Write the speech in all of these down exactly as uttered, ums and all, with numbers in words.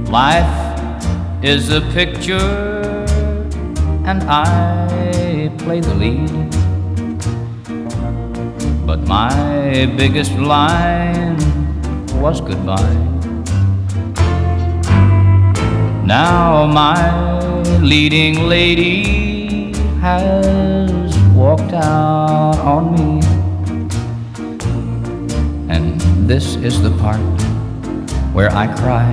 Life is a picture and I play the lead, but my biggest line was goodbye. Now my leading lady has walked out on me, and this is the part where I cry.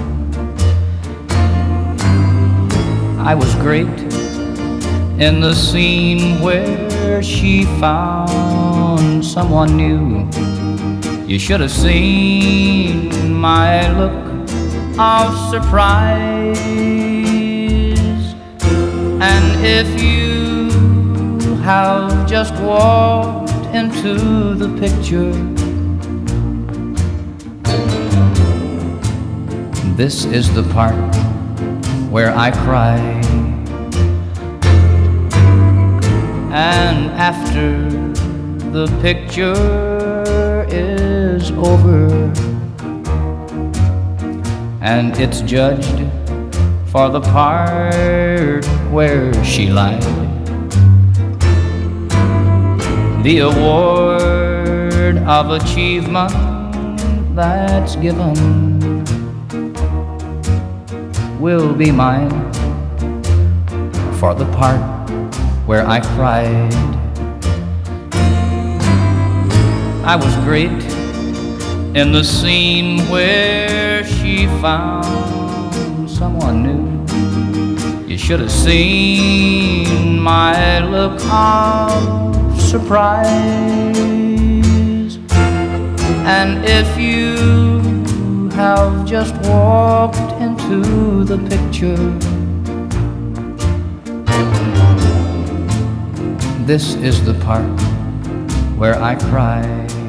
I was great in the scene where she found someone new. You should have seen my look of surprise. And if you have just walked into the picture, this is the part where I cry. And after the picture is over and it's judged for the part where she lied, the award of achievement that's given will be mine for the part where I cried. I was great in the scene where she found someone new. You should have seen my look of surprise. And if you have just walked into the picture, this is the part where I cry.